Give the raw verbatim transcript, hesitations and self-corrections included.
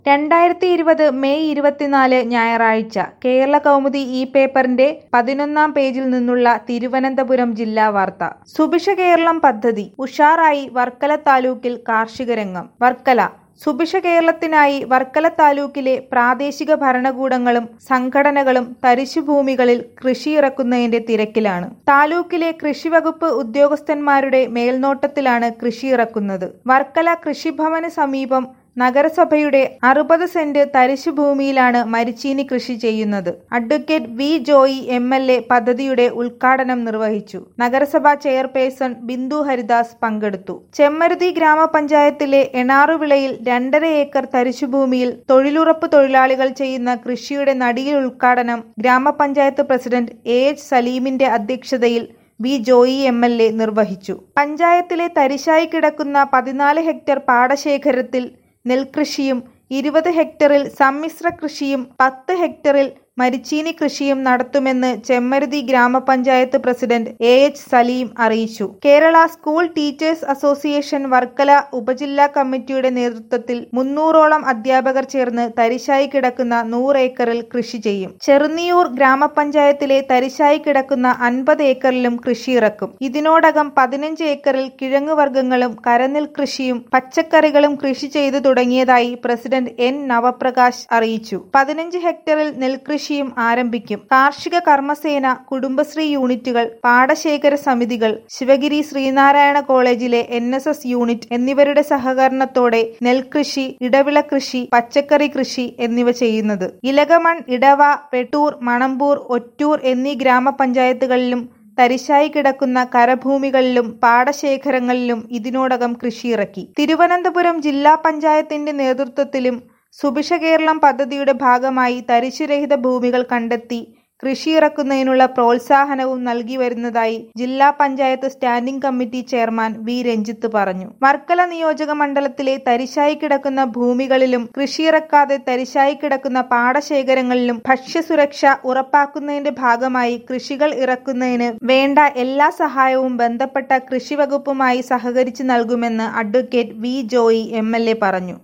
രണ്ടായിരത്തി ഇരുപത് മെയ് ഇരുപത്തിനാല് ഞായറാഴ്ച കേരള കൗമുദി ഈ പേപ്പറിന്റെ പതിനൊന്നാം പേജിൽ നിന്നുള്ള തിരുവനന്തപുരം ജില്ലാ വാർത്ത. സുഭിക്ഷ കേരളം പദ്ധതി ഉഷാറായി വർക്കല താലൂക്കിൽ കാർഷിക രംഗം. വർക്കല സുഭിക്ഷ കേരളത്തിനായി വർക്കല താലൂക്കിലെ പ്രാദേശിക ഭരണകൂടങ്ങളും സംഘടനകളും തരിശുഭൂമികളിൽ കൃഷി ഇറക്കുന്നതിന്റെ തിരക്കിലാണ്. താലൂക്കിലെ കൃഷിവകുപ്പ് ഉദ്യോഗസ്ഥന്മാരുടെ മേൽനോട്ടത്തിലാണ് കൃഷി ഇറക്കുന്നത്. വർക്കല കൃഷിഭവന് സമീപം നഗരസഭയുടെ അറുപത് സെന്റ് തരിശുഭൂമിയിലാണ് മരിച്ചീനി കൃഷി ചെയ്യുന്നത്. Advocate V Joy M L A പദ്ധതിയുടെ ഉദ്ഘാടനം നിർവഹിച്ചു. നഗരസഭാ ചെയർപേഴ്സൺ ബിന്ദു ഹരിദാസ് പങ്കെടുത്തു. ചെമ്മരുതി ഗ്രാമപഞ്ചായത്തിലെ എണാറുവിളയിൽ രണ്ടര ഏക്കർ തരിശുഭൂമിയിൽ തൊഴിലുറപ്പ് തൊഴിലാളികൾ ചെയ്യുന്ന കൃഷിയുടെ നടിയിൽ ഉദ്ഘാടനം ഗ്രാമപഞ്ചായത്ത് പ്രസിഡന്റ് എ എച്ച് സലീമിന്റെ അധ്യക്ഷതയിൽ V Joy M L A നിർവഹിച്ചു. പഞ്ചായത്തിലെ തരിശായി കിടക്കുന്ന പതിനാല് ഹെക്ടർ പാടശേഖരത്തിൽ നെൽകൃഷിയും ഇരുപത് ഹെക്ടറിൽ സമ്മിശ്ര കൃഷിയും പത്ത് ഹെക്ടറിൽ മരിച്ചീനി കൃഷിയും നടത്തുമെന്ന് ചെമ്മരുതി ഗ്രാമപഞ്ചായത്ത് പ്രസിഡന്റ് എ എച്ച് സലീം അറിയിച്ചു. Kerala school teachers association Varkala ഉപജില്ലാ കമ്മിറ്റിയുടെ നേതൃത്വത്തിൽ മുന്നൂറോളം അധ്യാപകർ ചേർന്ന് തരിശായി കിടക്കുന്ന നൂറ് ഏക്കറിൽ കൃഷി ചെയ്യും. ചെറുന്നിയൂർ ഗ്രാമപഞ്ചായത്തിലെ തരിശായി കിടക്കുന്ന അൻപത് ഏക്കറിലും കൃഷി ഇറക്കും. ഇതിനോടകം പതിനഞ്ച് ഏക്കറിൽ കിഴങ്ങുവർഗ്ഗങ്ങളും കരനെൽ കൃഷിയും പച്ചക്കറികളും കൃഷി ചെയ്തു തുടങ്ങിയതായി പ്രസിഡന്റ് എൻ നവപ്രകാശ് അറിയിച്ചു. പതിനഞ്ച് ഹെക്ടറിൽ നെൽകൃഷി ആരംഭിക്കും. കാർഷിക കർമ്മസേന, കുടുംബശ്രീ യൂണിറ്റുകൾ, പാടശേഖര സമിതികൾ, ശിവഗിരി ശ്രീനാരായണ കോളേജിലെ എൻ എസ് എസ് യൂണിറ്റ് എന്നിവരുടെ സഹകരണത്തോടെ നെൽകൃഷി, ഇടവിള കൃഷി, പച്ചക്കറി കൃഷി എന്നിവ ചെയ്യുന്നത്. ഇലകമൺ, ഇടവ, പെട്ടൂർ, മണമ്പൂർ, ഒറ്റൂർ എന്നീ ഗ്രാമപഞ്ചായത്തുകളിലും തരിശായി കിടക്കുന്ന കരഭൂമികളിലും പാടശേഖരങ്ങളിലും ഇതിനോടകം കൃഷിയിറക്കി. തിരുവനന്തപുരം ജില്ലാ പഞ്ചായത്തിന്റെ നേതൃത്വത്തിലും സുഭിക്ഷ കേരളം പദ്ധതിയുടെ ഭാഗമായി തരിശുരഹിത ഭൂമികൾ കണ്ടെത്തി കൃഷിയിറക്കുന്നതിനുള്ള പ്രോത്സാഹനവും നൽകി വരുന്നതായി ജില്ലാ panchayat standing committee chairman V Ranjith പറഞ്ഞു. വർക്കല നിയോജക മണ്ഡലത്തിലെ തരിശായി കിടക്കുന്ന ഭൂമികളിലും കൃഷിയിറക്കാതെ തരിശായി കിടക്കുന്ന പാടശേഖരങ്ങളിലും ഭക്ഷ്യസുരക്ഷ ഉറപ്പാക്കുന്നതിന്റെ ഭാഗമായി കൃഷികൾ ഇറക്കുന്നതിന് വേണ്ട എല്ലാ സഹായവും ബന്ധപ്പെട്ട കൃഷിവകുപ്പുമായി സഹകരിച്ച് നൽകുമെന്ന് advocate V Joy M L A പറഞ്ഞു.